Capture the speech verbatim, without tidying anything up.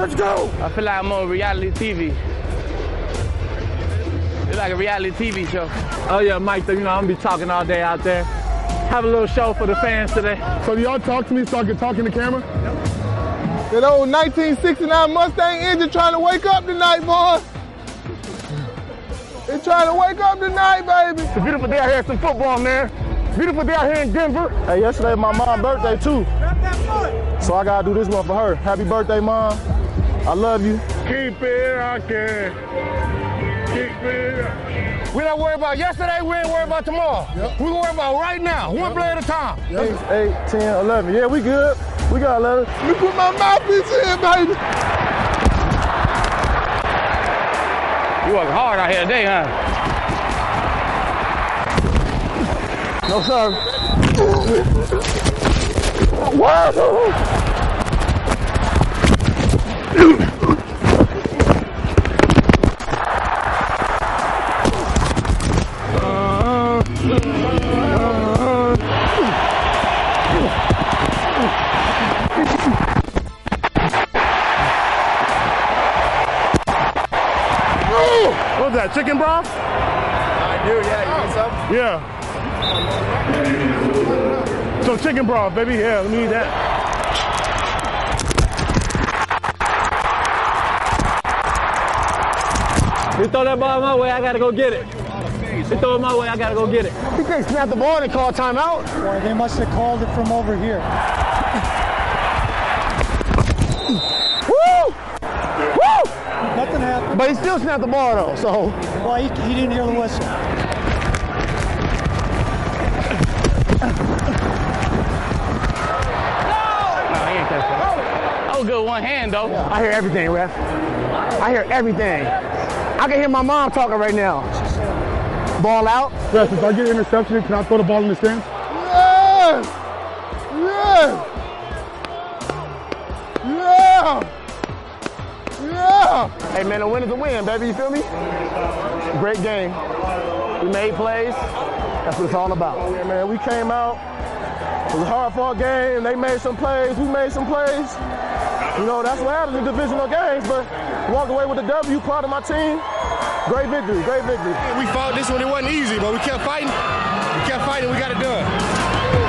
Let's go! I feel like I'm on reality T V. It's like a reality T V show. Oh yeah, Mike, you know, I'm gonna be talking all day out there. Have a little show for the fans today. So do y'all talk to me so I can talk in the camera? That old nineteen sixty-nine Mustang engine trying to wake up tonight, boy. It's trying to wake up tonight, baby. It's a beautiful day out here at some football, man. Beautiful day out here in Denver. Hey, yesterday my mom's birthday too. So I gotta do this one for her. Happy birthday, Mom. I love you. Keep it rockin'. Keep it rockin'. We don't worry about yesterday, we ain't worry about tomorrow. Yep. We worry about right now, one play at a time. Yep. eight, eight, ten, eleven. Yeah, we good. We got eleven. Let me put my mouthpiece in, baby. You working hard out here today, huh? No, sir. Wow. What's that, chicken broth? I do, yeah. You need some? Yeah. So chicken broth, baby. Yeah, let me eat that. You throw that ball my way, I gotta go get it. You throw it my way, I gotta go get it. He can't snap the ball and call timeout. Boy, they must have called it from over here. Woo! Woo! Nothing happened. But he still snapped the ball though, so. Well, he, he didn't hear the whistle. That was good one hand, though. I hear everything, ref. I hear everything. I can hear my mom talking right now. Ball out. Ref, if I get an interception, can I throw the ball in the stands? Yes! Yes! Yeah! Yeah! Hey, man, a win is a win, baby. You feel me? Great game. We made plays. That's what it's all about. Yeah, man, we came out. It was a hard-fought game. They made some plays. We made some plays. You know, that's what happens in divisional games, but walked away with a W, proud of my team. Great victory, great victory. We fought this one, it wasn't easy, but we kept fighting. We kept fighting, we got it done.